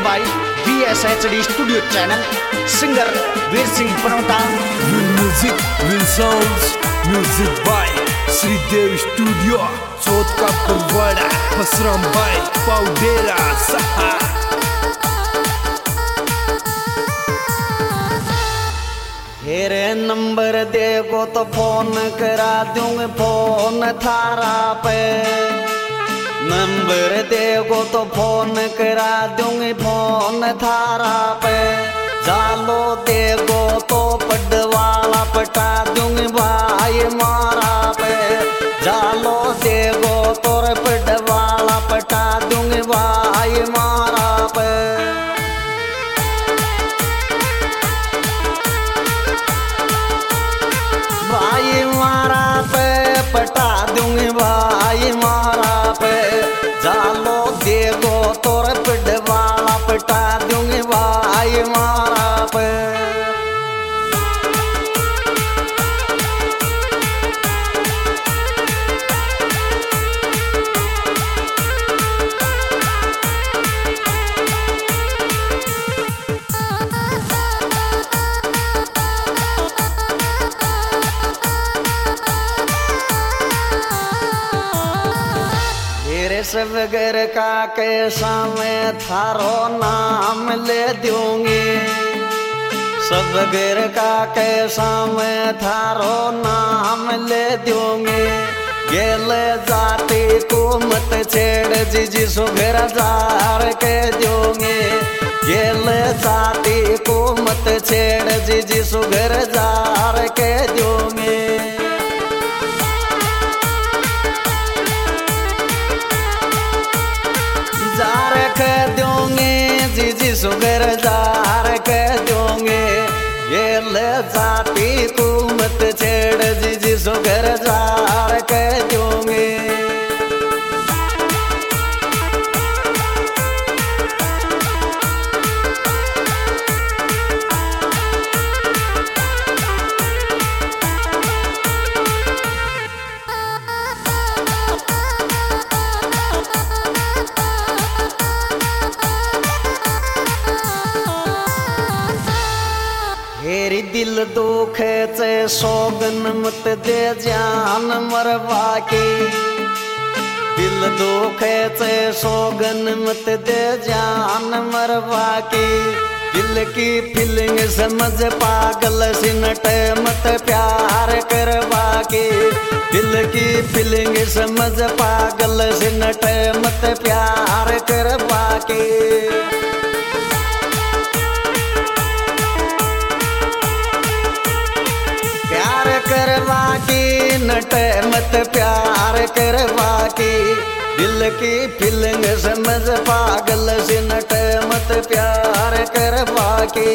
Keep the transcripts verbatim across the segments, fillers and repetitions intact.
Bye V S H D studio channel, singer Veer Singh Panauta. Music will sounds, music by Shridev studio, Chauth का Parwara, फसराम bye पाउडेरा सहा। हेरे number देखो तो phone करा दूंगे phone थारा पे, नंबर देखो तो फोन करा दूंगी फोन थारा पे, जालो देखो तो पडवाला पटा दूंगी भाई मारा पे, जालो देखो तो पडवाला पटा दूंगी भाई मारा पे। भाई मारा पे पटा दूंगी भाई मारा पे, जालो देखो तोर पिडवाला पटा दूंगी भाई मारा पे। सब घर का कैसा मैं थारो नाम ले दूंगी, सब घर का कैसा मैं थारो नाम ले दूंगी, गेल जाती को मत छेड़ जीजी सुघर जार के दूंगी, गेल जाती को मत छेड़ जीजी सुघर जार के दूंगी। जार के दूंगे जीजी सुगर जार के दूंगे, ये ले जाती तू मत छेड़ जीजी सुगर जार के दूंगे। हेरी दिल दुखे चे सोगन मत दे जान मरवा की, दिल दुखे चे सोगन मत दे जान मरवा की, दिल की फीलिंग समझ पागल सिनट मत प्यार करवा की, दिल की फीलिंग समझ पागल सिनट मत प्यार करवा की। करवा की नट मत प्यार करवा की, दिल की फीलिंग समझ पागल से नट मत प्यार करवा की।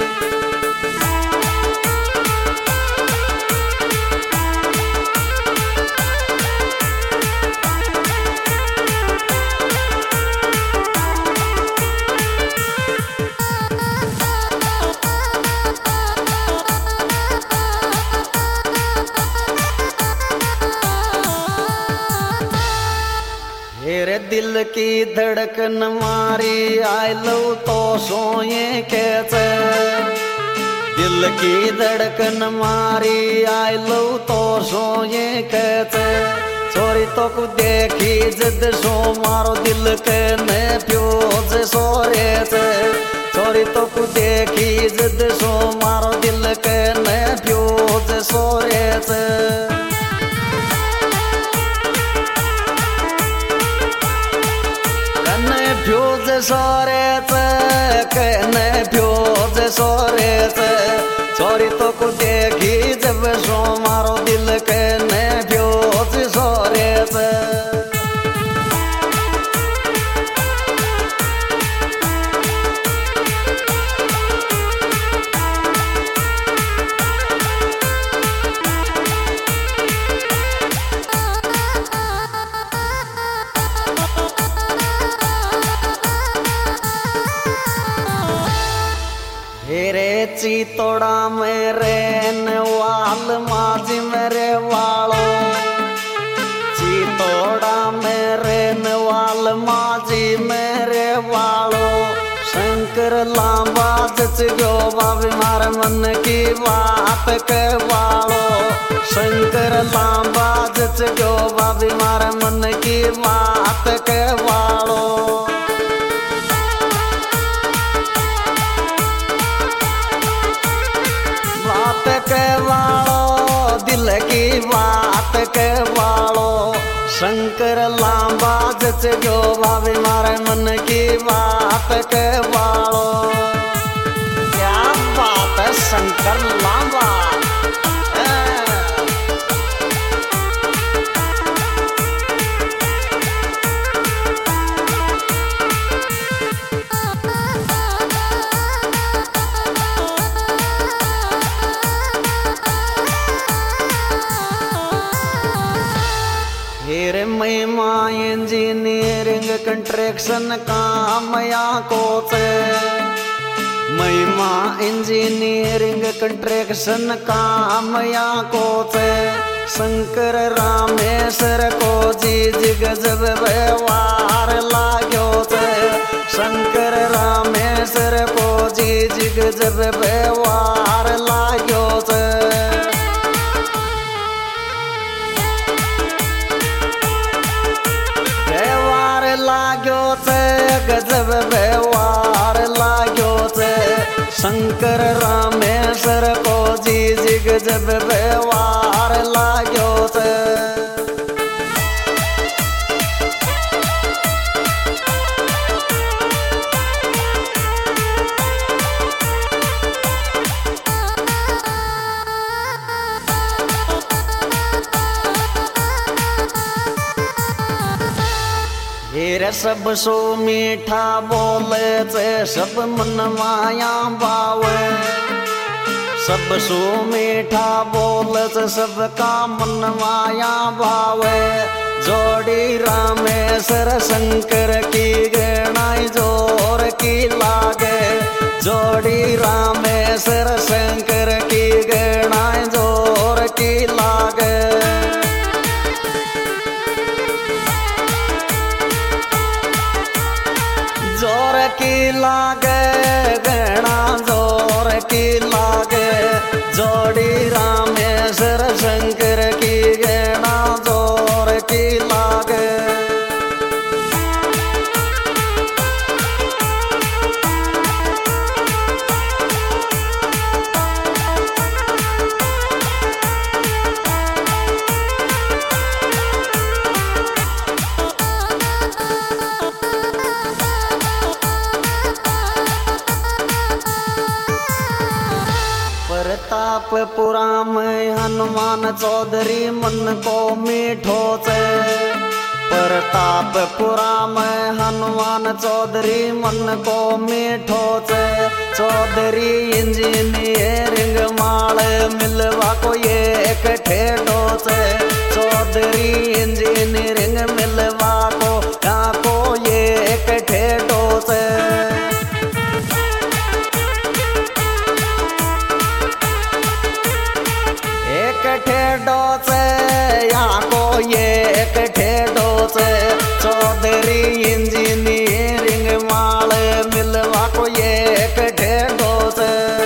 हेरे दिल की धड़कन मारी आई लो तो सोए कैसे, दिल की धड़कन मारी आई लो तो सोए कैसे, छोरी तो को देखी जद सो मारो दिल के ने प्योज सोरे से, छोरी तो को देखी जद सो मारो दिल के ने प्योज सोरे से। फ्यूज सोरे से कहने फ्यूज सोरे से, छोरी तो को देखी जब सो मारो दिल कहने फ्यूज सोरे से। हेरे चितोड़ा मेरे वाल माझी मेरे वालो, चितोड़ा मेरे वाल माझी मेरे वालो, शंकर लांबा जच गयो बाबी मारे मन की बात के वालो। शंकर लांबा जच गयो बाबी मारे मन की बात के वालो। बात के वालो दिल की बात के वालो। शंकर लांबा जच गयो बाबी मारे मन की बात के वालो। क्या बात है शंकर लांबा। हेरे महिमा इंजीनियरिंग कंस्ट्रक्शन काम या कोच। महिमा इंजीनियरिंग कंस्ट्रक्शन काम या कोच। शंकर रामेश्वर को जी जिग जब व्यवहार लाग्यो छे। शंकर रामेश्वर को जी जिग जब व्यवहार लाग्यो छे। लाग्यो छे गजब व्यवहार लाग्यो छे। शंकर रामेश्वर को जी जी गजब व्यवहार लाग्यो छे। हेरे सब सो मीठा बोले छे सब मन माया बावे। सब सो मीठा बोले छे सबका मन माया भावे। जोड़ी रामेश्वर शंकर की गणाई जोर की लागे। जोड़ी रामेश्वर शंकर की गणाई जोर की लागे। जोर की लागे गणा जोर की लागे। जोड़ी रामेश्वर शंकर की गणा जोर की लागे। प्रतापपुरा में हनुमान चौधरी मन को मीठो छे। प्रतापपुरा में हनुमान चौधरी मन को मीठो छे। चौधरी इंजीनियरिंग माल मिलवा को एक ठेठो छे। चौधरी इंजीनियरिंग मिलवा को यहाँ को एक ठेठो छे। एक ठेठो छे यहाँ को एक ठेठो छे। चौधरी इंजीनियरिंग माल मिलवा को एक ठेठो छे।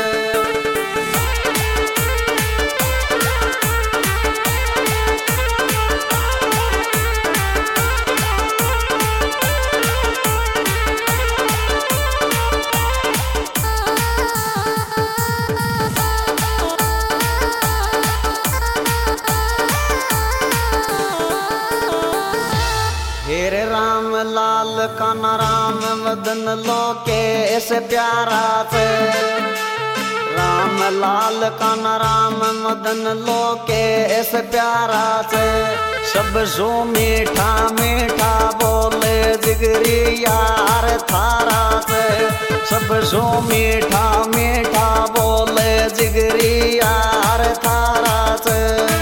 हेरे राम लाल कान्हा राम मदन लोकेश प्यारा छे। राम लाल कान्हा राम मदन लोकेश प्यारा छे। सब सो मीठा मीठा बोले जिगरी यार थारा छे। सब सो मीठा मीठा बोले जिगरी यार थारा छे।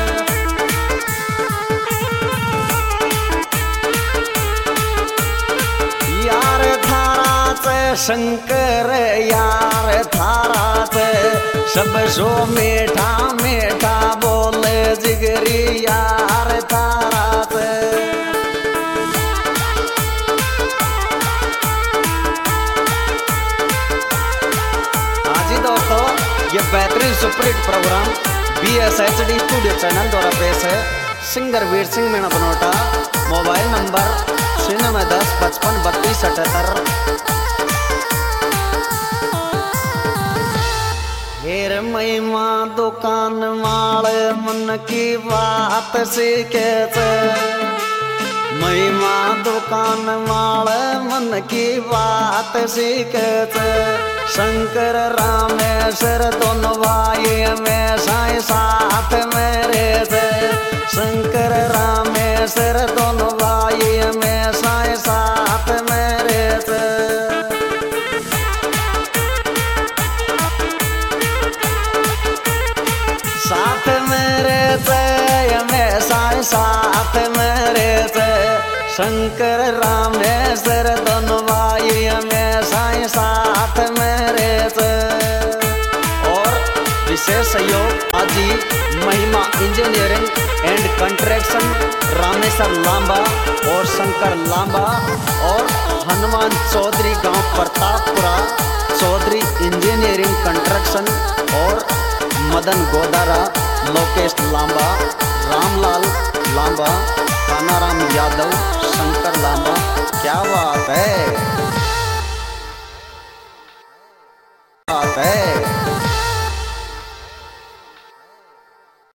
यार थारा छे शंकर यार थारा छे। सब सो मीठा मीठा बोले जिगरी यार थारा छे। बेहतरीन superhit programme B S H D studio channel द्वारा पेश है। Singer Veer Singh Meena Banota. Mobile number छिन्नवे दस पचपन बत्तीस अठहत्तर। हेर महिमा दुकान वाले मन की बात सीखे छे। महिमा दुकान वाले मन की बात सीखे छे। शंकर रामेश्वर दोनों भाई में साई साथ मेरे थे। शंकर रामेश्वर दोनों भाई में साई साथ मेरे थे। साथ मेरे थे में साई साथ मेरे थे। शंकर रामेश्वर दोनों भाई में साई साथ मेरे थे। और विशेष सहयोग आदि Mahima engineering and construction Rameshwar Lamba और शंकर लांबा और हनुमान चौधरी गांव प्रतापपुरा चौधरी इंजीनियरिंग कंस्ट्रक्शन और मदन गोदारा लोकेश लांबा रामलाल लांबा कानाराम यादव शंकर लांबा। क्या बात है।